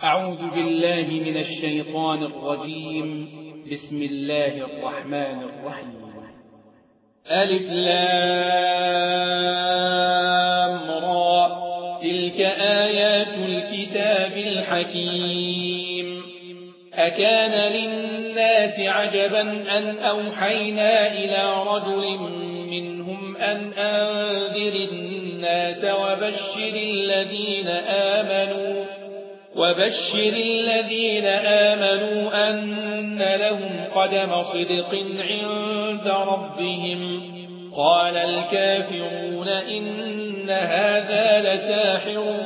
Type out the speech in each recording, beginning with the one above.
أعوذ بالله من الشيطان الرجيم. بسم الله الرحمن الرحيم. ألف لام را، تلك آيات الكتاب الحكيم. أكان للناس عجبا أن أوحينا إلى رجل منهم أن أنذر الناس وبشر الذين آمنوا أن لهم قدم صدق عند ربهم. قال الكافرون إن هذا لساحر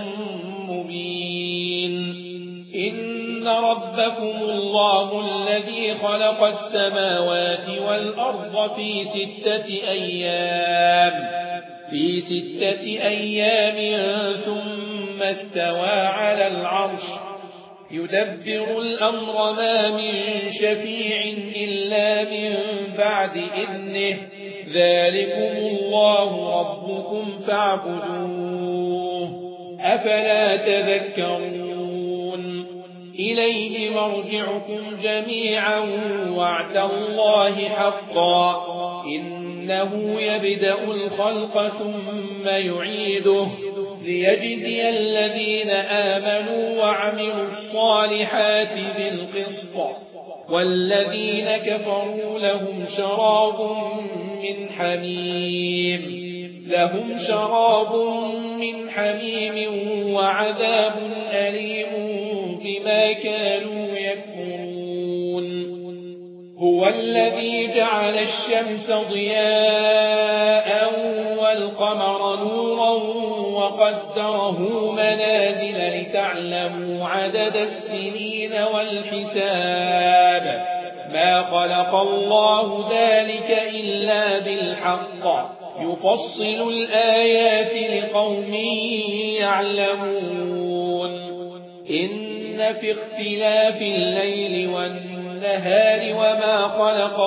مبين. إن ربكم الله الذي خلق السماوات والأرض في ستة أيام ثم استوى على العرش يدبر الأمر، ما من شفيع إلا من بعد إذنه. ذلكم الله ربكم فاعبدوه، أفلا تذكرون. إليه مرجعكم جميعا وعد الله حقا، إنه يبدأ الخلق ثم يعيده ليجزي الذين آمنوا وعملوا الصالحات بالقسط، والذين كفروا لهم شراب من حميم وعذاب أليم بما كانوا يكفرون. هو الذي جعل الشمس ضياء والقمر نورا وقدره منازل لتعلموا عدد السنين والحساب. ما خلق الله ذلك إلا بالحق، يفصل الآيات لقوم يعلمون. إن في اختلاف الليل والنهار وما خلق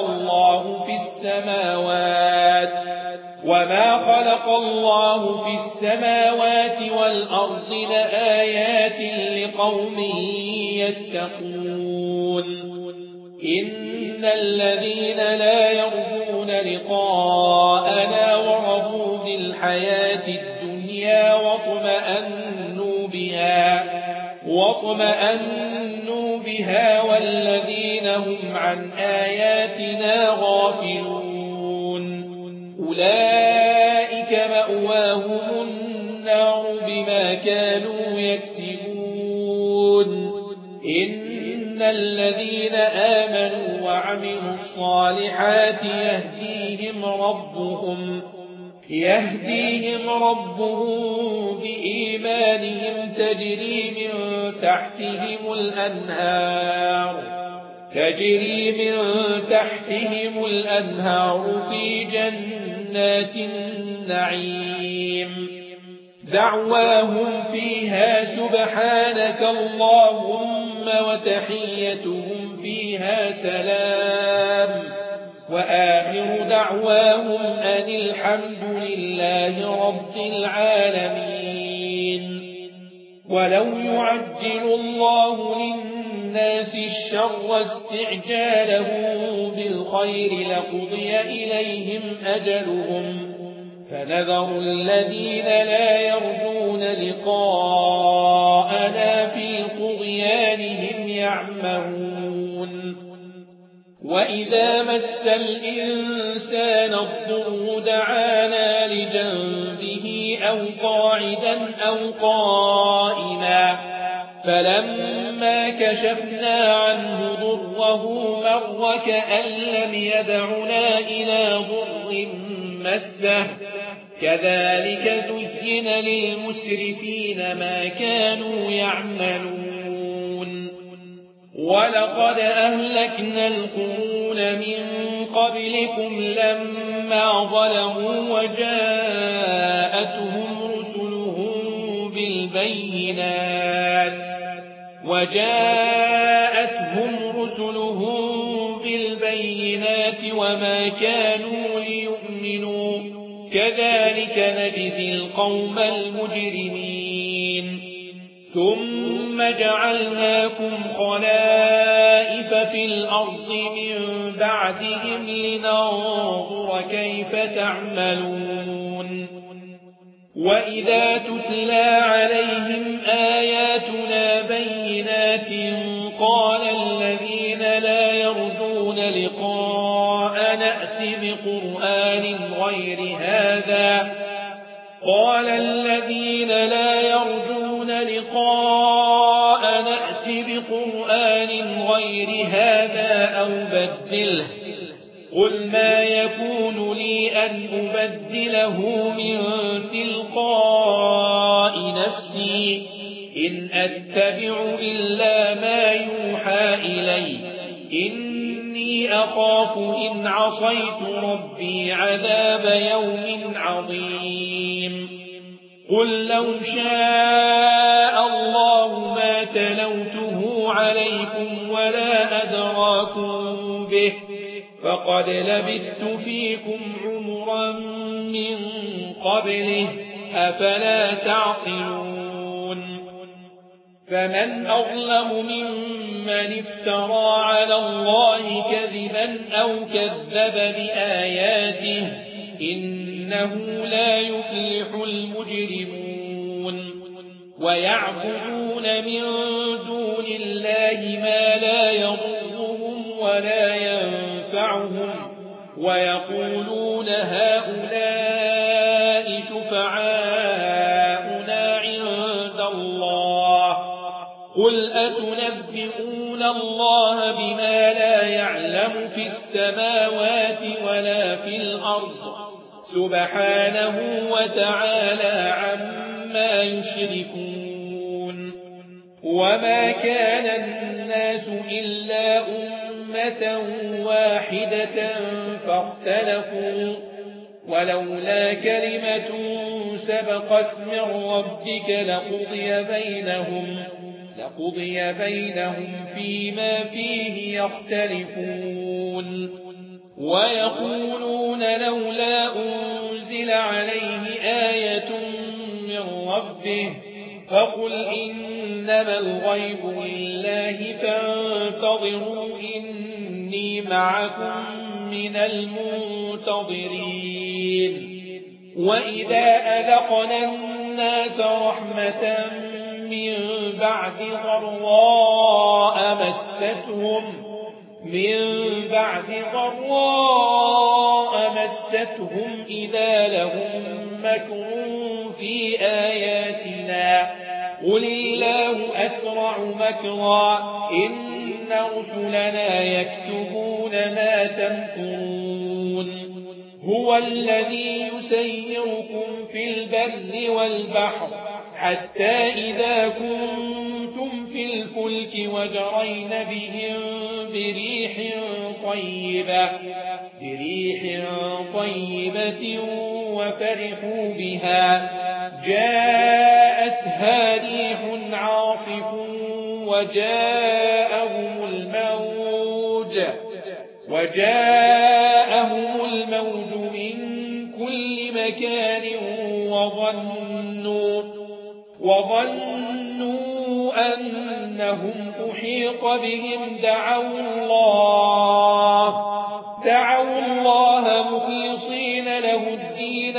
الله في السماوات والأرض لآيات لقوم يتقون. إن الذين لا يرجون لقاءنا ورضوا بالحياة الدنيا واطمأنوا بها والذين هم عن آياتنا غافلون، أولئك مأواهم النار بما كانوا يكسبون. إن الذين آمنوا وعملوا الصالحات يهديهم ربهم بإيمانهم تجري من تحتهم الأنهار في جنات النعيم. دعواهم فيها سبحانك اللهم وتحيتهم فيها سلام، وآخر دعواهم أن الحمد لله رب العالمين. ولو يعجل الله للناس الشر استعجاله بالخير لقضي إليهم أجلهم، فنذر الذين لا يرجون لقاءنا في طغيانهم يعمهون. وإذا مس الإنسان الضر دعانا لجنبه أو قاعدا أو قائما، فلما كشفنا عنه ضره مر كأن لم يدعنا إلى ضر مسه. كذلك زين للمسرفين ما كانوا يعملون. ولقد أهلكنا القرون من قبلكم لما ظلموا وجاءتهم رسلهم بالبينات وما كانوا ليؤمنوا. كذلك نجزي القوم المجرمين. ثم ثم جعلناكم خلائف في الأرض من بعدهم لننظر كيف تعملون وإذا تتلى عليهم آياتنا بينات قال الذين لا يرجون لقاء نأت بقرآن غير هذا أو بدله قل ما يكون لي أن أبدله من تلقاء نفسي إن أتبع إلا ما يوحى إلي إني أخاف إن عصيت ربي عذاب يوم عظيم قل لو شاء الله ما تلوته عليكم ولا أدراكم به فقد لبثت فيكم عمرا من قبله أفلا تعقلون فمن أظلم ممن افترى على الله كذبا أو كذب بآياته إنه لا يفلح المجرمون ويعبدون من دون الله ما لا يضرهم ولا ينفعهم ويقولون هؤلاء شفعاؤنا عند الله قل أتنبئون الله بما لا يعلم في السماوات ولا في الأرض سبحانه وتعالى عما يشركون وما كان الناس إلا أمة واحدة فاختلفوا ولولا كلمة سبقت من ربك لقضي بينهم فيما فيه يختلفون ويقولون لولا أنزل عليه آية من ربه فقل إنما الغيب لله فانتظروا إني معكم من المنتظرين وإذا أذقنا الناس رحمة من بعد ضراء مستهم إذا لهم مكر في آياتنا قل الله أسرع مكرا إن رسلنا يكتبون ما تمكرون هو الذي يسيركم في البر والبحر حتى إذا كنتم في الفلك وجرين بهم بريح طيبة وفرحوا بها جاءتها ريح عاصف وجاءهم الموج من كل مكان وظنوا أنهم أحيط بهم دعوا الله مخلصين له الدين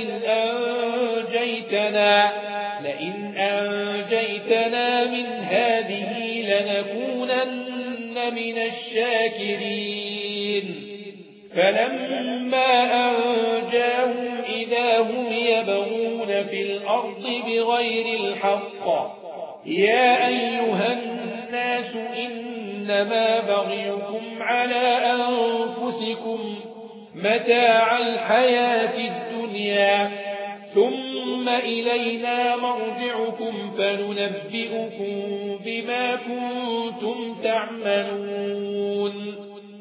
لئن أنجيتنا من هذه لنكونن من الشاكرين فلما أنجاهم إذا هم يبغون في الأرض بغير الحق يا أيها الناس إنما بغيكم على أنفسكم متاع الحياة الدنيا ثم إلينا مرجعكم فننبئكم بما كنتم تعملون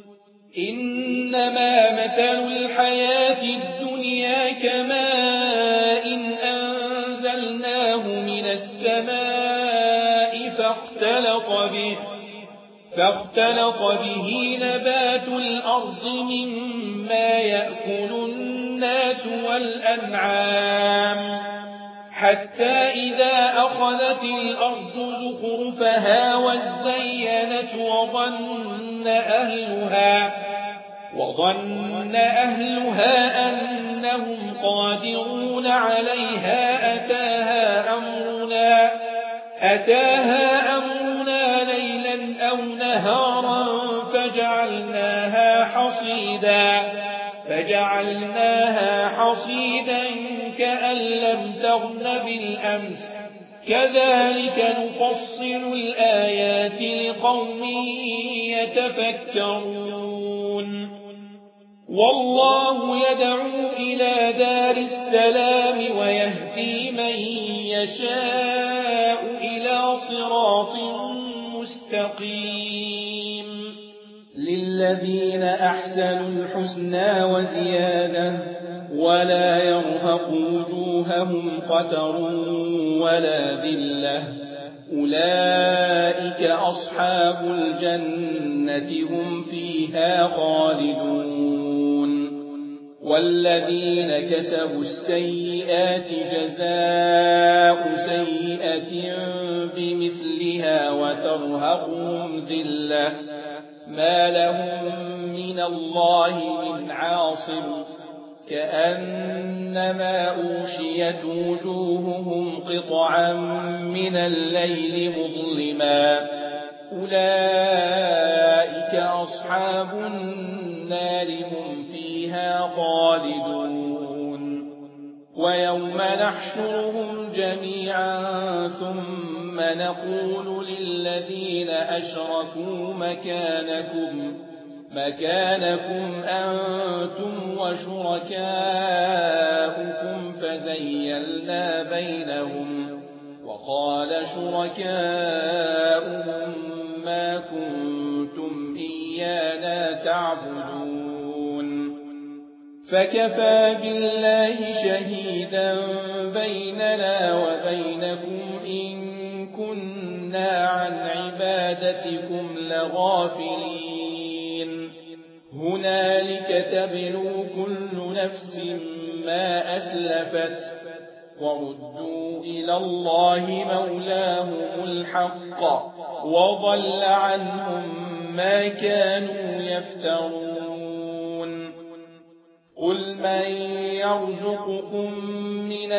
إنما مثل الحياة الدنيا كماء أنزلناه من السماء فاختلط به نبات الأرض مما يأكل الناس والأنعام حتى إذا أخذت الأرض زخرفها وزينت وظن أهلها أنهم قادرون عليها أتاها أمرنا ليلا أو نهارا فجعلناها حصيدا كأن لم تغن بالأمس كذلك نفصل الآيات لقوم يتفكرون والله يدعو إلى دار السلام ويهدي من يشاء إلى صراط مستقيم للذين أحسنوا الحسنى وزيادة ولا يرهق وجوههم قتر ولا ذلة أولئك أصحاب الجنة هم فيها خالدون والذين كسبوا السيئات جزاء سيئة بمثلها وترهقهم ذلة ما لهم من الله من عاصم كأنما أوشيت وجوههم قطعا من الليل مظلما أولئك أصحاب النار هم فيها خالدون ويوم نحشرهم جميعا ثم نقول للذين أشركوا مكانكم أنتم وشركاؤكم فزيلنا بينهم وقال شركاؤهم ما كنتم إيانا تعبدون فكفى بالله شهيدا بيننا وبينكم إن كنا عن عبادتكم لغافلين هنالك تبلو كل نفس ما أسلفت وردوا إلى الله مولاهم الحق وضل عنهم ما كانوا يفترون قل من يرزقكم من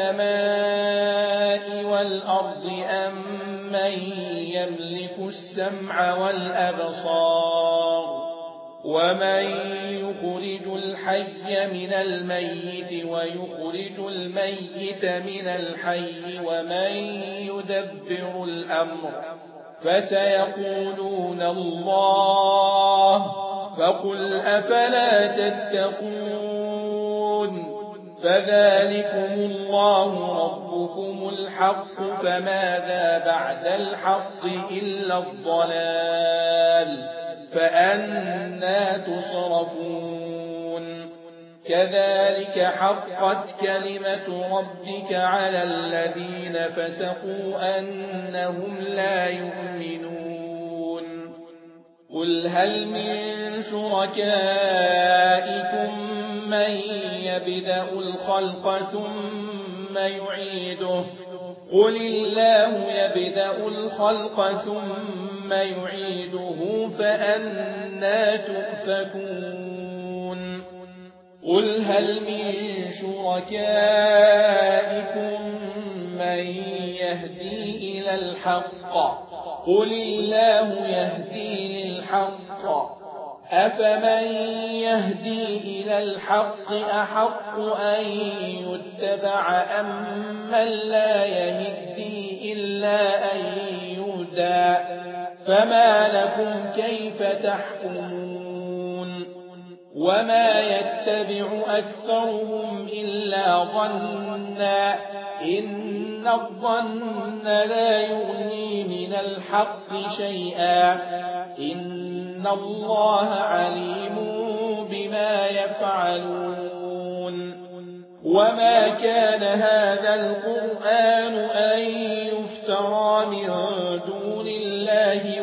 السماء والأرض أم من يملك السمع والأبصار ومن يخرج الحي من الميت ويخرج الميت من الحي ومن يدبر الأمر فسيقولون الله فقل أفلا تتقون فذلكم الله ربكم الحق فماذا بعد الحق إلا الضلال فأنى تصرفون كذلك حقت كلمة ربك على الذين فسقوا أنهم لا يؤمنون قل هل من شركائكم من يبدأ الخلق ثم يعيده قل الله يبدأ الخلق ثم يعيده فأنى تؤفكون قل هل من شركائكم من يهدي إلى الحق قل الله يهدي للحق أفمن يهدي إلى الحق أحق أن يتبع أم من لا يهدي إلا أن يهدى فما لكم كيف تحكمون وما يتبع أكثرهم إلا ظنا إن الظن لا يغني من الحق شيئا إن الله عليم بما يفعلون وما كان هذا القرآن أن يفترى من دون الله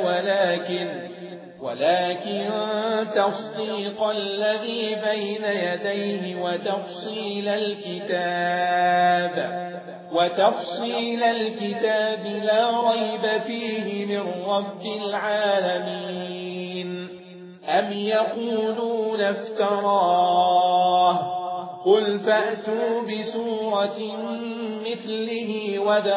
ولكن تصديق الذي بين يديه وتفصيل الكتاب وتفصيل الكتاب لا ريب فيه من رب العالمين. أم يقولون افتراه قل فأتوا بسورة مثله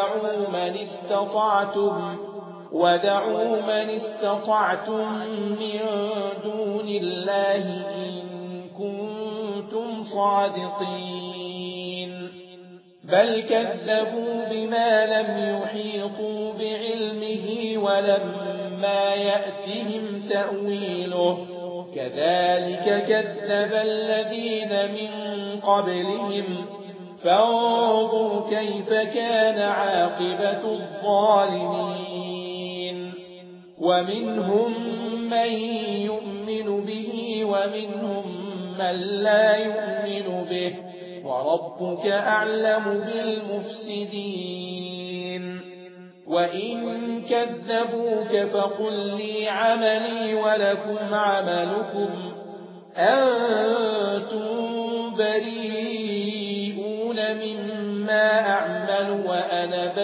ودعوا من استطعتم من دون الله إن كنتم صادقين. بل كذبوا بما لم يحيطوا بعلمه ولما يأتهم تأويله كذلك كذب الذين من قبلهم فانظر كيف كان عاقبة الظالمين. ومنهم من يؤمن به ومنهم من لا يؤمن به وربك أعلم بالمفسدين. وإن كذبوك فقل لي عملي ولكم عملكم أنتم بريئون مما أعمل وأنا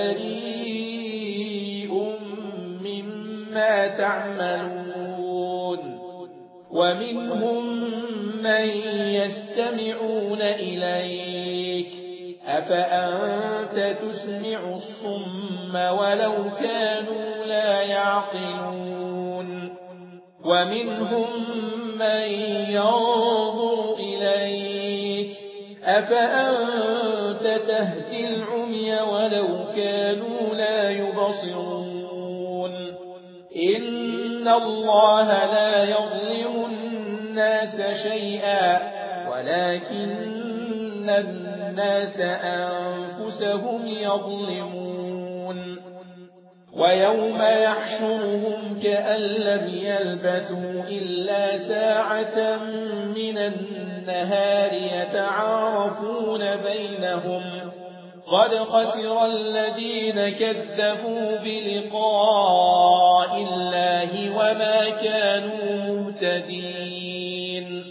بريء مما تعملون. ومنهم من يستمعون إليك أفأنت تسمع الصم ولو كانوا لا يعقلون. ومنهم من ينظر إليك أفأنت تهدي العمي ولو كانوا لا يبصرون. إن الله لا يظلم الناس شيئا ولكن الناس أنفسهم يظلمون. ويوم يحشرهم كأن لم يلبثوا إلا ساعة من النهار يتعارفون بينهم قد خسر الذين كذبوا بلقاء الله وما كانوا مهتدين.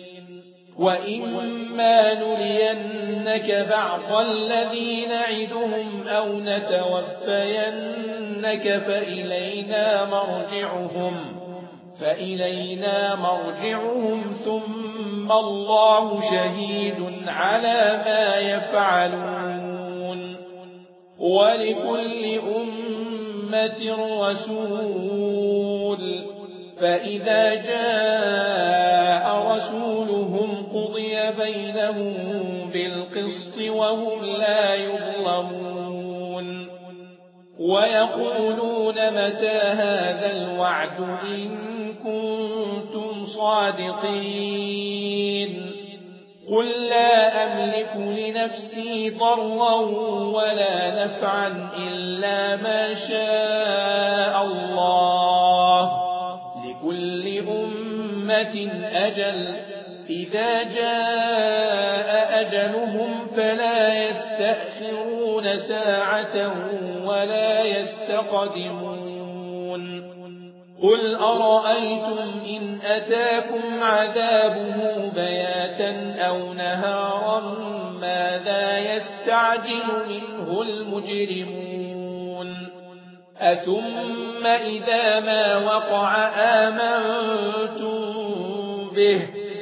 وإما نرينك بعض الذي نعدهم أو نتوفينك فإلينا مرجعهم ثم الله شهيد على ما يفعلون. ولكل أمة رسول فإذا جاء رسولهم قضي بينهم بالقسط وهم لا يظلمون. ويقولون متى هذا الوعد إن كنتم صادقين. قل لا أملك لنفسي ضرا ولا نفعا إلا ما شاء الله لكل أمة أجل إذا جاء أجلهم فلا يستأخرون ساعة ولا يستقدمون. قل أرأيتم إن أتاكم عذابه بياتا أو نهارا ماذا يستعجل منه المجرمون. أثم إذا ما وقع آمنتم به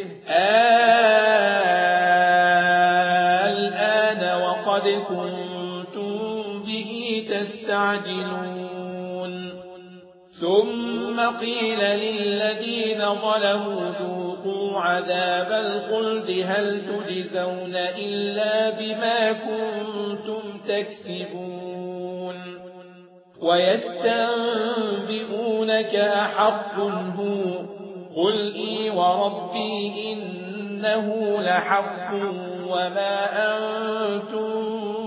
الآن وقد كنتم به تستعجلون. ثم قيل للذين ظلموا ذوقوا عذاب الخلد هل تجزون إلا بما كنتم تكسبون. ويستنبئونك أحق هو قل إي وربي إنه لحق وما أنتم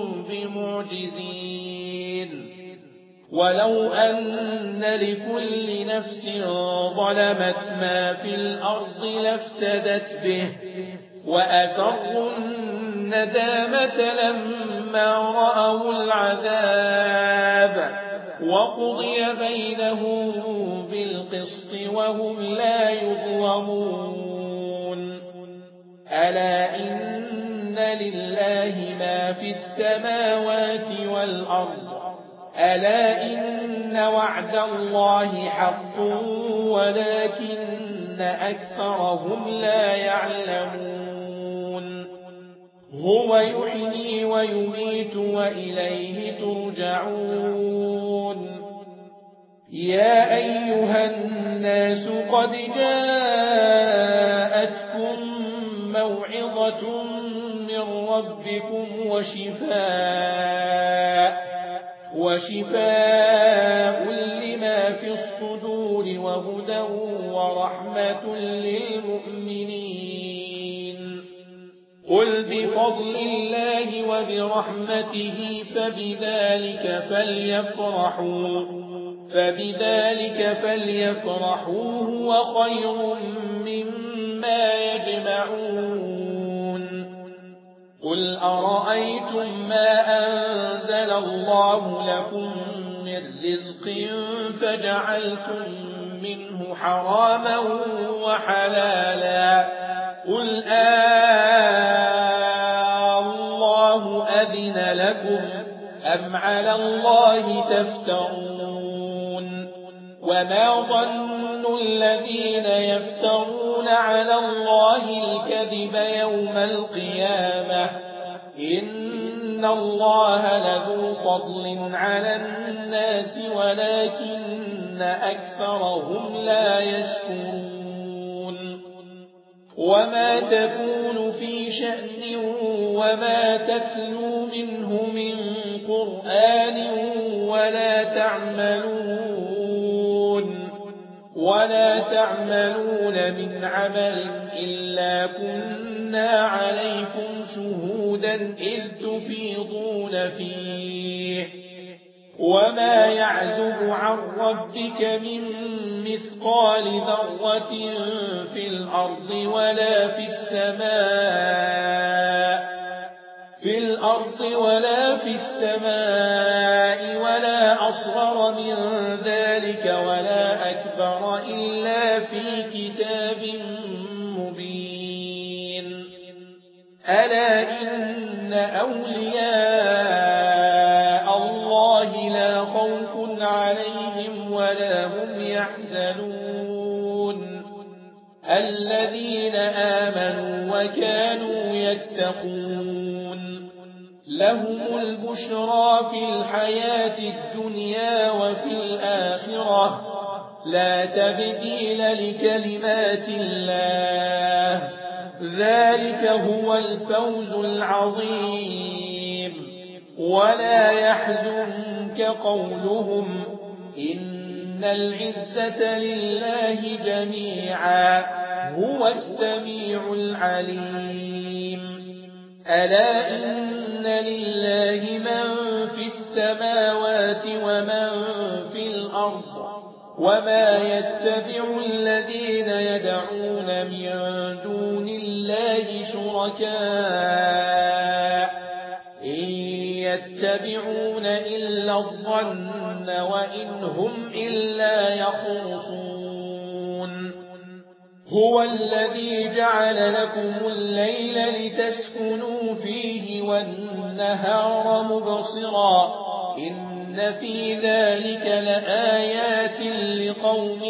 بمعجزين. ولو أن لكل نفس ظلمت ما في الأرض لافتدت به وأسروا الندامة لما رأوا العذاب وقضي بينهم بالقسط وهم لا يظلمون. ألا إن لله ما ما في السماوات والأرض ألا إن وعد الله حق ولكن أكثرهم لا يعلمون هو يحيي ويميت وإليه ترجعون يا أيها الناس قد جاءتكم موعظة من ربكم وشفاء لما في الصدور وهدى ورحمة للمؤمنين قل بفضل الله وبرحمته فبذلك فليفرحوا هو خير مما يجمعون قل أرأيتم ما أنزل الله لكم من رزق فجعلتم منه حراما وحلالا قل الله أذن لكم أم على الله تفترون وما ظن الذين يفترون على الله الكذب يوم القيامة إن الله لذو فضل على الناس ولكن أكثرهم لا يشكرون وما تكون في شأن وما تتلو منه من قرآن ولا تعملون من عمل إلا كنا عليكم شهودا إذ تفيضون فيه وما يعزب عن ربك من مثقال ذرة في الأرض ولا في السماء ولا أصغر من ذلك ولا أكبر إلا في كتاب مبين ألا إن أولياء الله لا خوف عليهم ولا هم يحزنون الذين آمنوا وكانوا يتقون لهم البشرى في الحياة الدنيا وفي الآخرة لا تبديل لكلمات الله ذلك هو الفوز العظيم ولا يحزنك قولهم إن العزة لله جميعا هو السميع العليم ألا إن لله من في السماوات ومن في الأرض وما يتبع الذين يدعون من دون الله شركاء إن يتبعون إلا الظن وإن هم إلا يخرصون هو الذي جعل لكم الليل لتسكنوا فيه والنهار مبصرا إن في ذلك لآيات لقوم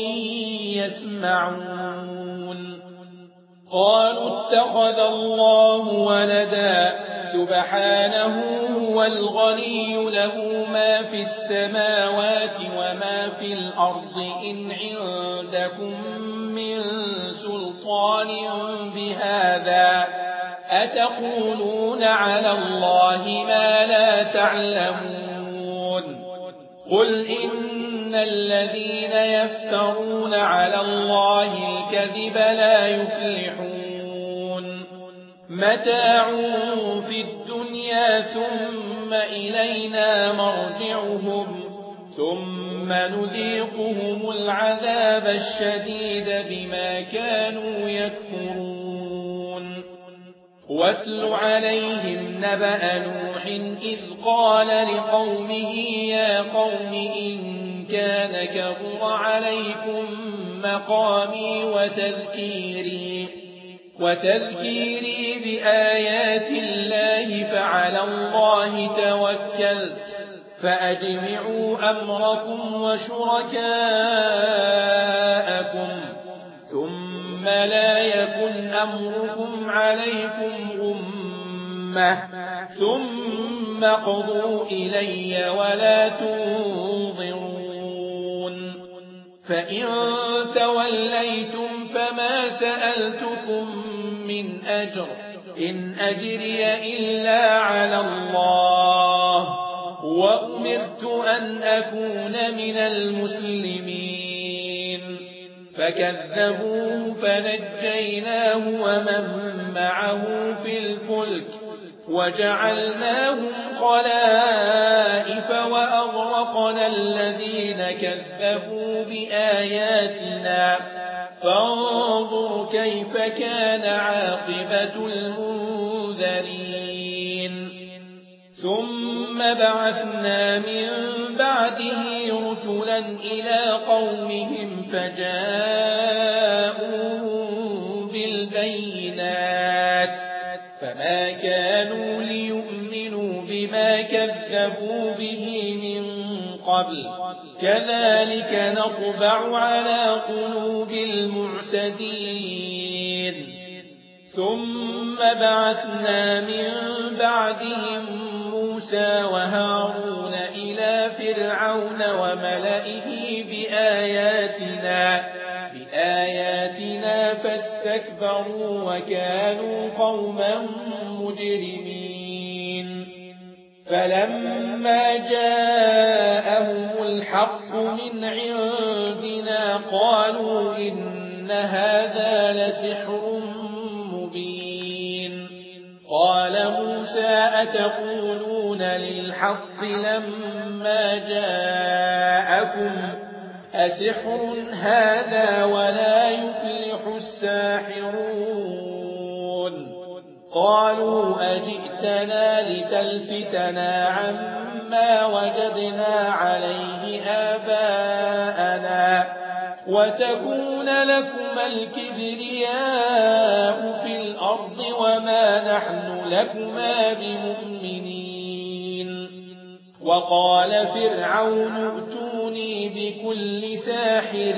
يسمعون قالوا اتخذ الله ولدا سبحانه هو الغني له ما في السماوات وما في الأرض إن عندكم من سلطان بهذا أتقولون على الله ما لا تعلمون قل إن الذين يفترون على الله الكذب لا يفلحون متاع في الدنيا ثم إلينا مرجعهم ثم نذيقهم العذاب الشديد بما كانوا يكفرون واتل عليهم نبأ نوح إذ قال لقومه يا قوم إن كان كبر عليكم مقامي وتذكيري بآيات الله فعلى الله توكلت فأجمعوا أمركم وشركاءكم ثم لا يكن أمركم عليكم غمة ثم اقضوا إلي ولا تنظرون فإن توليتم فما سألتكم من أجر إن أجري إلا على الله وأمرت أن أكون من المسلمين فكذبوه فنجيناه ومن معه في الفلك وجعلناهم خلائف وأغرقنا الذين كذبوا بآياتنا فانظر كيف كان عاقبة المنذرين ثم بعثنا من بعده رسلا إلى قومهم فجاءوا بالبينات فما كانوا ليؤمنوا بما كذبوا به من قبل كذلك نطبع على قلوب المعتدين ثم بعثنا من بعدهم موسى وهارون إلى فرعون وملئه بآياتنا فاستكبروا وكانوا قوما مجرمين فلما جاءهم الحق من عندنا قالوا إن هذا لسحر مبين قال موسى أتقولون للحق لما جاءكم أسحر هذا ولا يفلح الساحرون قالوا أجئتنا لتلفتنا عما وجدنا عليه آباءنا وتكون لكما الكبرياء في الأرض وما نحن لكما بمؤمنين وقال فرعون ائتوني بكل ساحر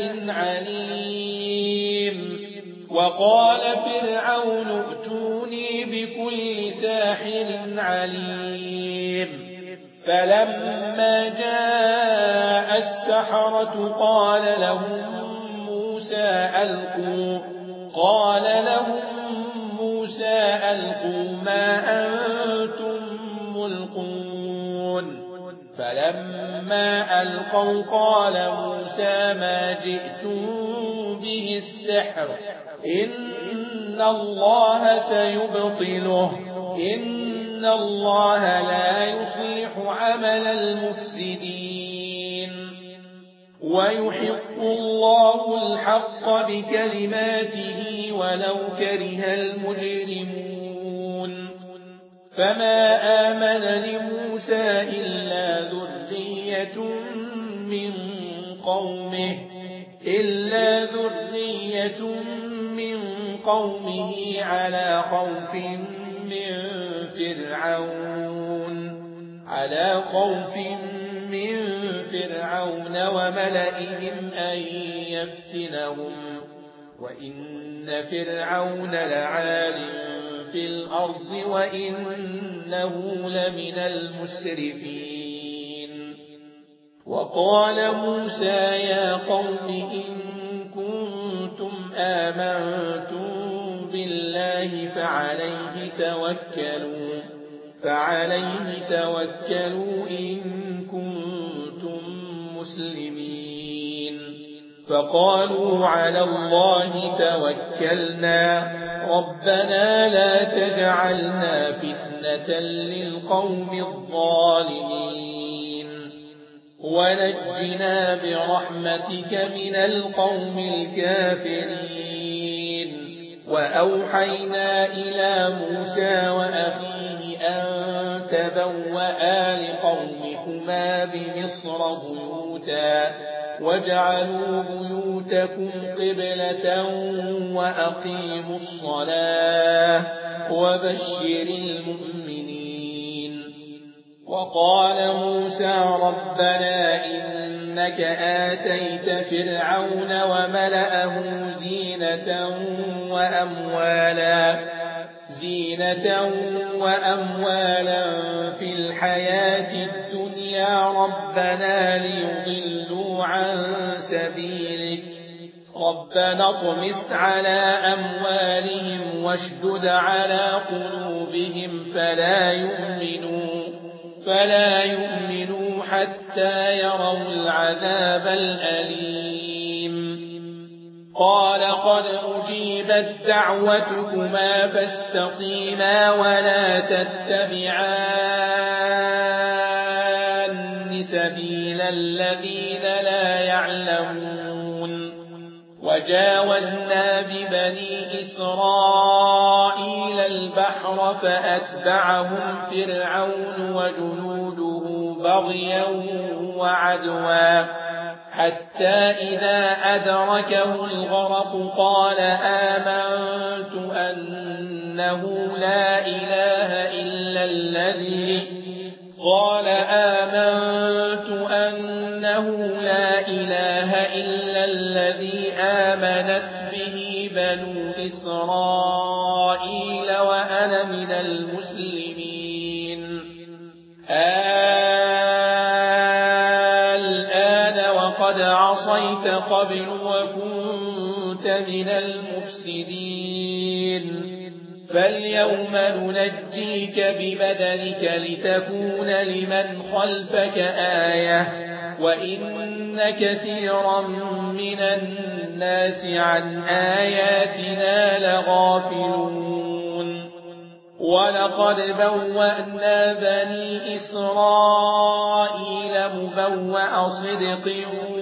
عليم فلما جاء السحرة قال لهم موسى ألقوا ما أنتم ملقون فلما ألقوا قال موسى ما جئتم به السحر إن الله سيبطله إن الله لا يصلح عمل المفسدين ويحق الله الحق بكلماته ولو كره المجرمون فما آمن لموسى إلا ذرية من قومه على خوف من فرعون وملئهم أن يفتنهم وإن فرعون لعال في الأرض وإنه لمن المسرفين وقال موسى يا قوم إن كنتم آمنتم بالله فعليه توكلوا إن كنتم مسلمين فقالوا على الله توكلنا ربنا لا تجعلنا فتنة للقوم الظالمين ونجنا برحمتك من القوم الكافرين وأوحينا إلى موسى وأخيه أن تبوأ لقومكما بمصر بيوتا واجعلوا بيوتكم بيوتكم قبلة وأقيموا الصلاة وبشر المؤمنين. وقال موسى ربنا إنك آتيت فرعون وملأه زينة وأموالا في الحياة الدنيا ربنا ليضلوا عن سبيلك ربنا اطمس على أموالهم واشدد على قلوبهم فلا يؤمنوا حتى يروا العذاب الأليم. قال قد أجيبت دعوتكما فاستقيما ولا تتبعان سبيل الذين لا يعلمون. وجاوزنا ببني إسرائيل البحر فأتبعهم فرعون وجنوده بغيا وعدوا حتى إذا أدركه الغرق قال آمنت أنه لا إله إلا الذي آمنت به بنو إسرائيل وأنا من المسلمين. الآن وقد عصيت قبل وكنت من المفسدين فاليوم ننجيك ببدنك لتكون لمن خلفك آية وإن كثيرا من الناس عن آياتنا لغافلون. ولقد بوأنا بني إسرائيل مبوأ صدق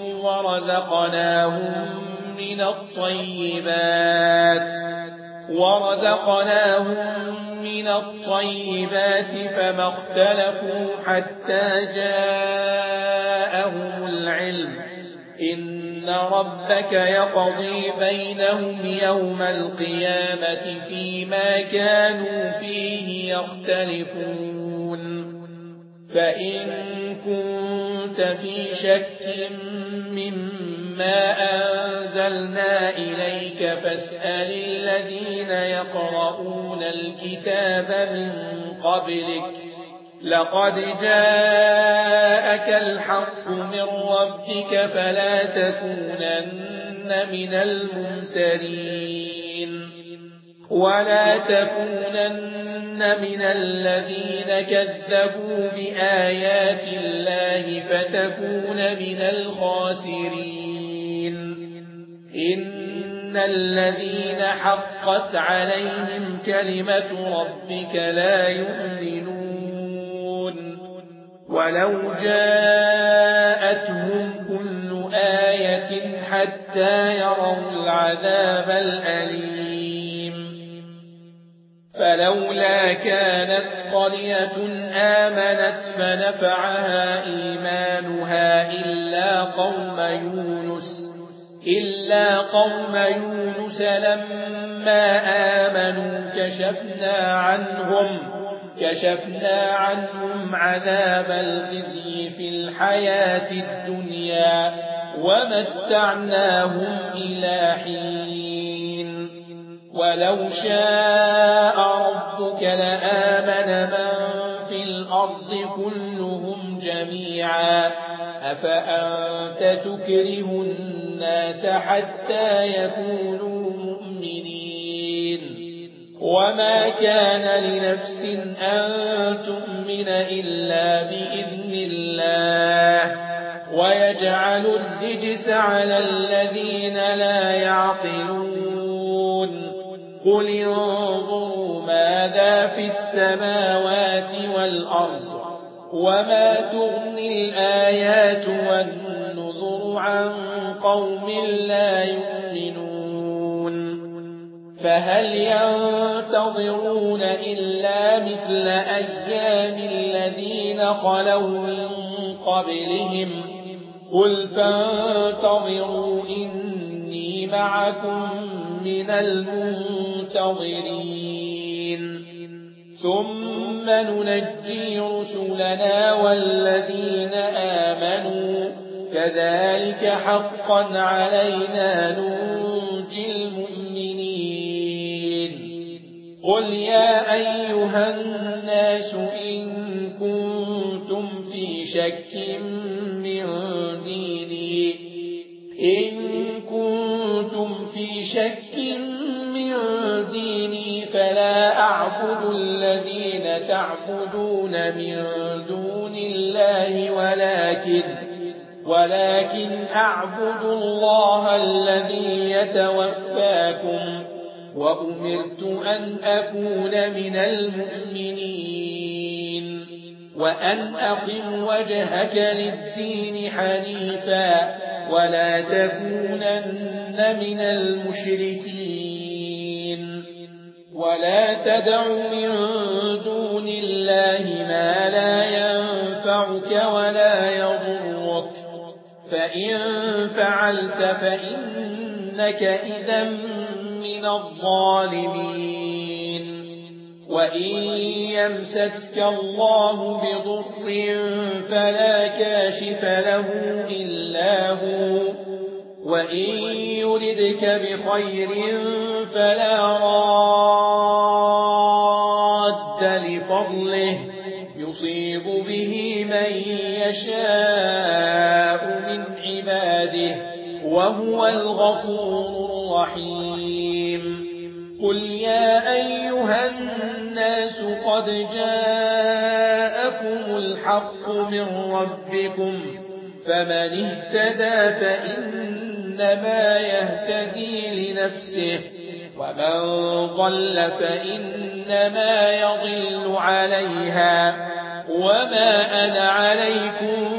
ورزقناهم من الطيبات فما اختلفوا حتى جاءهم العلم إن ربك يقضي بينهم يوم القيامة فيما كانوا فيه يختلفون. فإن كنت في شك مما أنزلنا إليك فاسأل الذين يقرؤون الكتاب من قبلك لقد جاءك الحق من ربك فلا تكونن من الممترين ولا تكونن من الذين كذبوا بآيات الله فتكون من الخاسرين. إن الذين حقت عليهم كلمة ربك لا يؤمنون ولو جاءتهم كل آية حتى يروا العذاب الأليم. فلولا كانت قرية آمنت فنفعها إيمانها إلا قوم يونس لما آمنوا كشفنا عنهم عذاب الخزي في الحياة الدنيا ومتعناهم إلى حين. ولو شاء ربك لآمن من في الأرض كلهم جميعا أفأنت تكره الناس حتى يكونوا مؤمنين. وما كان لنفس أن تؤمن إلا بإذن الله ويجعل الرجس على الذين لا يعقلون. قل انظروا ماذا في السماوات والأرض وما تغني الآيات والنذر عن قوم لا يؤمنون. فهل ينتظرون إلا مثل أيام الذين خلوا من قبلهم قل فانتظروا إني معكم من المنتظرين ثم ننجي رسلنا والذين آمنوا كذلك حقا علينا ننجي المؤمنين قل يا أيها الناس إن كنتم في شك من ديني فلا أعبد الذين تعبدون من دون الله ولكن أعبد الله الذي يتوفاكم وأمرت أن أكون من المؤمنين وأن أقم وجهك للدين حنيفا ولا تكونن من المشركين ولا تدع من دون الله ما لا ينفعك ولا يضرك فإن فعلت فإنك إذا من الظالمين وإن يمسسك الله بضر فلا كاشف له إلا هو وإن يردك بخير فلا راد لفضله يصيب به من يشاء من عباده وهو الغفور الرحيم قل يا أيها الناس قد جاءكم الحق من ربكم فمن اهتدى فإنما يهتدي لنفسه ومن ضل فإنما يضل عليها وما أنا عليكم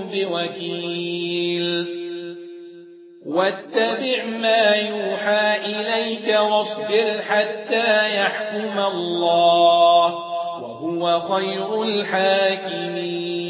بوكيل واتبع ما يوحى إليك واصبر حتى يحكم الله وهو خير الحاكمين